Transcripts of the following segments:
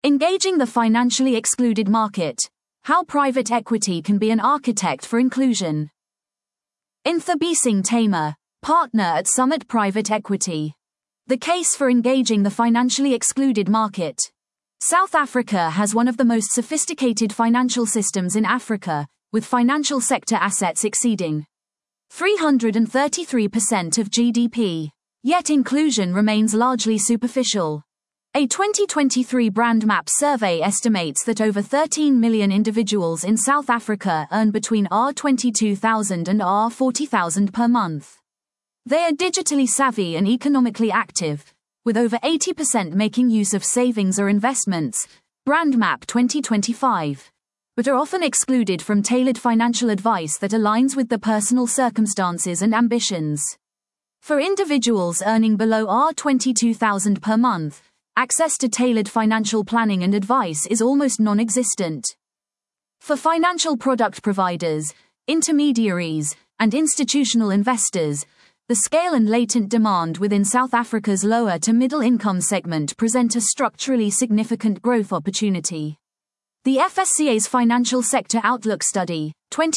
Engaging the financially excluded market. How private equity can be an architect for inclusion. Inthebising Tamer, partner at Summit Private Equity. The case for engaging the financially excluded market. South Africa has one of the most sophisticated financial systems in Africa, with financial sector assets exceeding 333% of GDP. Yet inclusion remains largely superficial. A 2023 Brandmap survey estimates that over 13 million individuals in South Africa earn between R22,000 and R40,000 per month. They are digitally savvy and economically active, with over 80% making use of savings or investments, Brandmap 2025, but are often excluded from tailored financial advice that aligns with their personal circumstances and ambitions. For individuals earning below R22,000 per month, access to tailored financial planning and advice is almost non-existent. For financial product providers, intermediaries, and institutional investors, the scale and latent demand within South Africa's lower to middle income segment present a structurally significant growth opportunity. The FSCA's Financial Sector Outlook Study,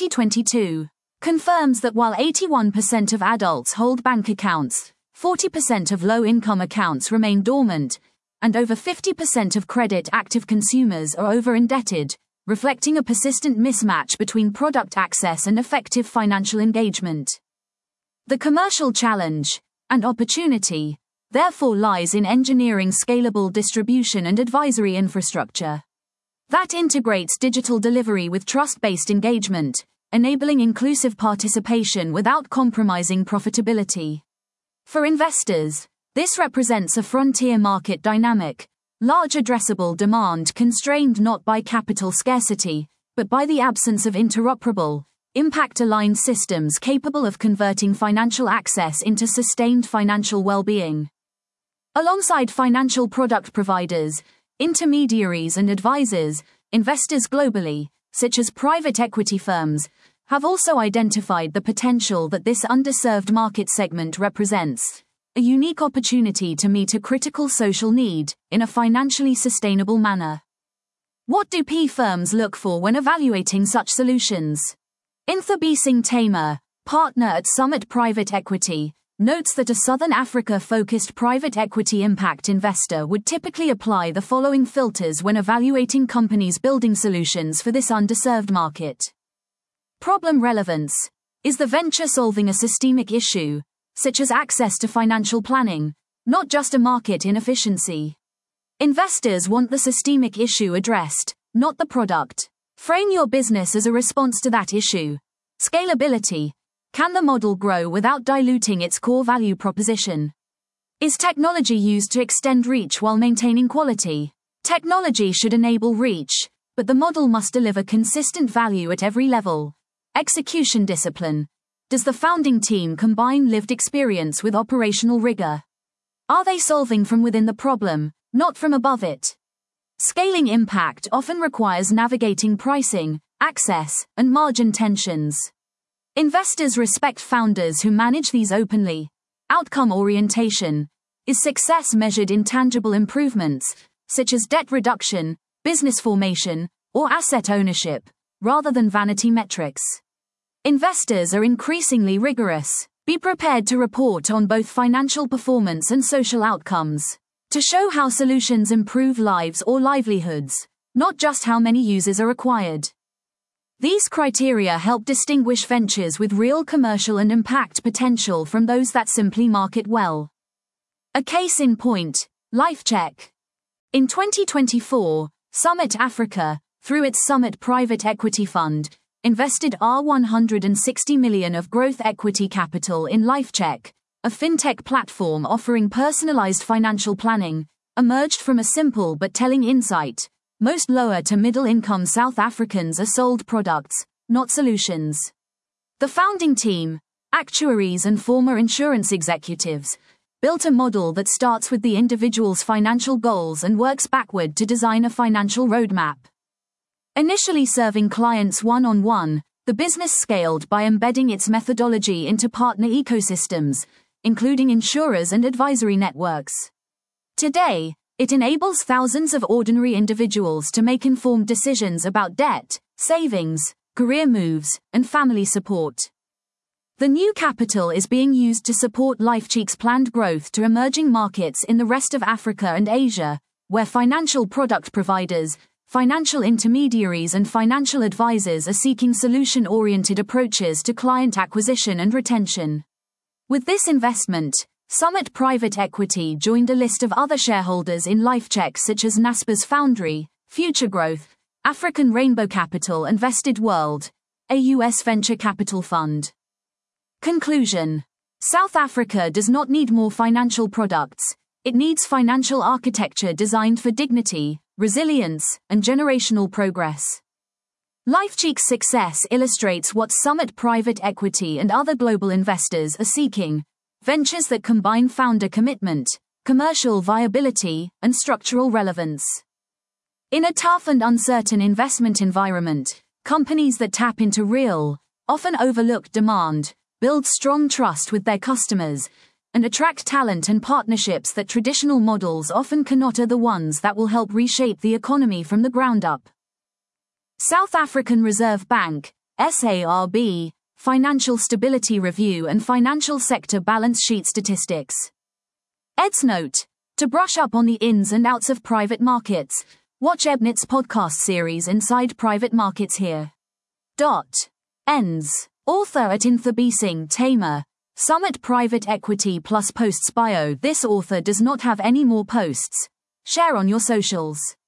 2022, confirms that while 81% of adults hold bank accounts, 40% of low-income accounts remain dormant, and over 50% of credit-active consumers are over-indebted, reflecting a persistent mismatch between product access and effective financial engagement. The commercial challenge, and opportunity, therefore lies in engineering scalable distribution and advisory infrastructure that integrates digital delivery with trust-based engagement, enabling inclusive participation without compromising profitability. For investors, this represents a frontier market dynamic, large addressable demand constrained not by capital scarcity, but by the absence of interoperable, impact-aligned systems capable of converting financial access into sustained financial well-being. Alongside financial product providers, intermediaries and advisors, investors globally, such as private equity firms, have also identified the potential that this underserved market segment represents, a unique opportunity to meet a critical social need in a financially sustainable manner. What do PE firms look for when evaluating such solutions? Inthebising Tamer, partner at Summit Private Equity, notes that a Southern Africa-focused private equity impact investor would typically apply the following filters when evaluating companies building solutions for this underserved market. Problem relevance. Is the venture solving a systemic issue, such as access to financial planning, not just a market inefficiency? Investors want the systemic issue addressed, not the product. Frame your business as a response to that issue. Scalability. Can the model grow without diluting its core value proposition? Is technology used to extend reach while maintaining quality? Technology should enable reach, but the model must deliver consistent value at every level. Execution discipline. Does the founding team combine lived experience with operational rigor? Are they solving from within the problem, not from above it? Scaling impact often requires navigating pricing, access, and margin tensions. Investors respect founders who manage these openly. Outcome orientation. Is success measured in tangible improvements, such as debt reduction, business formation, or asset ownership, rather than vanity metrics? Investors are increasingly rigorous. Be prepared to report on both financial performance and social outcomes, to show how solutions improve lives or livelihoods, not just how many users are acquired. These criteria help distinguish ventures with real commercial and impact potential from those that simply market well. A case in point, LifeCheck. In 2024, Summit Africa, through its Summit Private Equity Fund, invested R160 million of growth equity capital in LifeCheck, a fintech platform offering personalized financial planning, emerged from a simple but telling insight. Most lower to middle income South Africans are sold products, not solutions. The founding team, actuaries and former insurance executives, built a model that starts with the individual's financial goals and works backward to design a financial roadmap. Initially serving clients one-on-one, the business scaled by embedding its methodology into partner ecosystems, including insurers and advisory networks. Today, It enables thousands of ordinary individuals to make informed decisions about debt, savings, career moves, and family support. The new capital is being used to support LifeCheck's planned growth to emerging markets in the rest of Africa and Asia, where financial product providers, financial intermediaries and financial advisors are seeking solution-oriented approaches to client acquisition and retention. With this investment, Summit Private Equity joined a list of other shareholders in LifeCheck such as Naspers Foundry, Future Growth, African Rainbow Capital and Vested World, a U.S. venture capital fund. Conclusion: South Africa does not need more financial products, it needs financial architecture designed for dignity, resilience, and generational progress. LifeCheck's success illustrates what Summit Private Equity and other global investors are seeking: ventures that combine founder commitment, commercial viability, and structural relevance. In a tough and uncertain investment environment, companies that tap into real, often overlooked demand, build strong trust with their customers, and attract talent and partnerships that traditional models often cannot are the ones that will help reshape the economy from the ground up. South African Reserve Bank, SARB, Financial Stability Review and Financial Sector Balance Sheet Statistics. EdsNote: to brush up on the ins and outs of private markets, watch EbNet's podcast series Inside Private Markets here. Ends. Author at Inthabising Tamer, Summit Private Equity plus posts bio. This author does not have any more posts. Share on your socials.